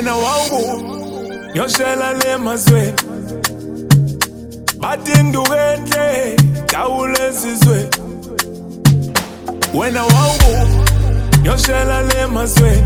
wena wangu nyoshela le mazweni batindukendle dawulezizwe wena wangu nyoshela le mazweni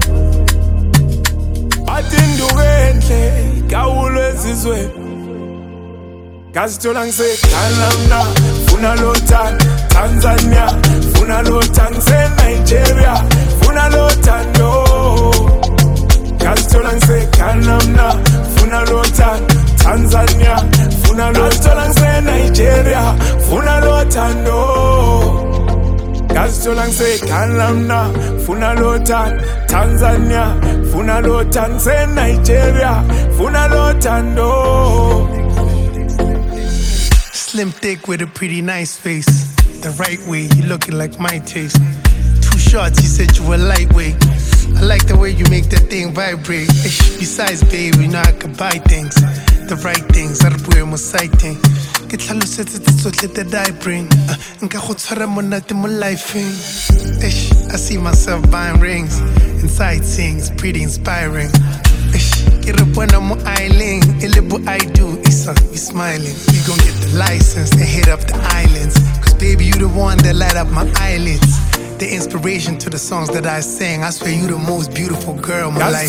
batindukendle dawulezizwe Kasitola ngisekhaya mna funa lothando Tanzania funa lothando Nigeria funa lothando Kasitola ngisekhaya mna funa lothando Tanzania funa lothando Nigeria funa lothando Kasitola ngisekhaya mna funa lothando Tanzania funa lothando Nigeria funa lothando Slim thick with a pretty nice face. The right way, you looking like my taste. 2 shots, you said you were lightweight. I like the way you make that thing vibrate. Ish. Besides, baby, you know I could buy things. The right things, I don't more sighting. Get hallucinated, that's what let I bring. Nka khotshara monate mo lifing. Ish. I see myself buying rings and sightseeing's pretty inspiring. Ish. Get up when I'm island. What I do is you smiling. We gon' get the license and hit up the islands. Cause baby, you the one that light up my eyelids. The inspiration to the songs that I sing. I swear you the most beautiful girl my life.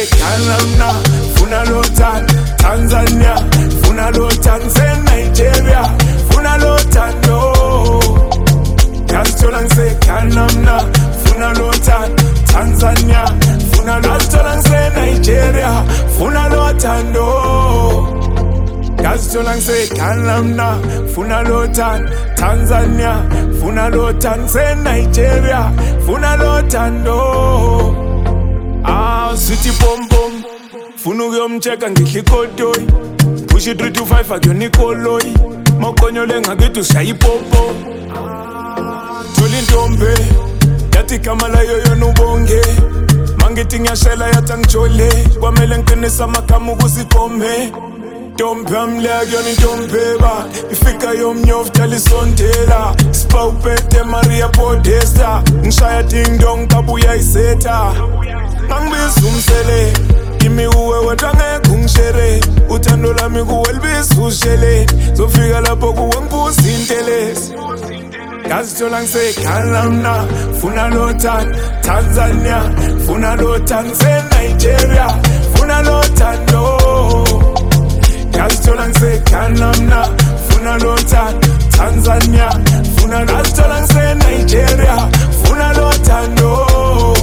Funa lothando Tanzania funa lothando Nigeria funa lothando Kasitola ngisekhaya mna funa lothando Tanzania funa lothando Nigeria funa lothando Kasitola ngisekhaya mna funa lothando Tanzania funa lothando Nigeria funa lothando City pom pom funa ukuyomcheka ngihla ikotoyi push 3 to 5 akuyona ikoloyi makonyo lengakithi usayipopo thola intombe yathi igama layo yona ubonge mangithi ngiyashela yathi angijole kwamele ngiqinisa amagama ukusikhombe Ntombi yami leya kuyona intombeba ifika yomnyovu tala isondela sipa upete Maria Podesta ngishaya ding dong kabuya isetha Nangibiza umsele Kimi uwe wedwa ngekho ungishere Uthando lami kuwe libisa ushele Zofika lapho kuwe ngibuza intelezi Kasitola ngisekhaya mna funa lothando Tanzania funa lothando Nigeria funa lothando Kasitola ngisekhaya mna funa lothando Tanzania funa lothando Nigeria funa lothando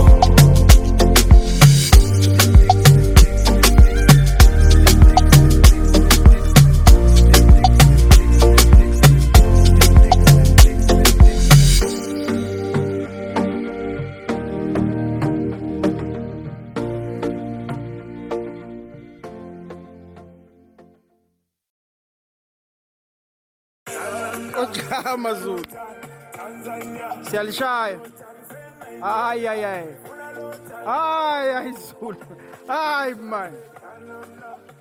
Mazut Siyalishaya ay Zulu ay man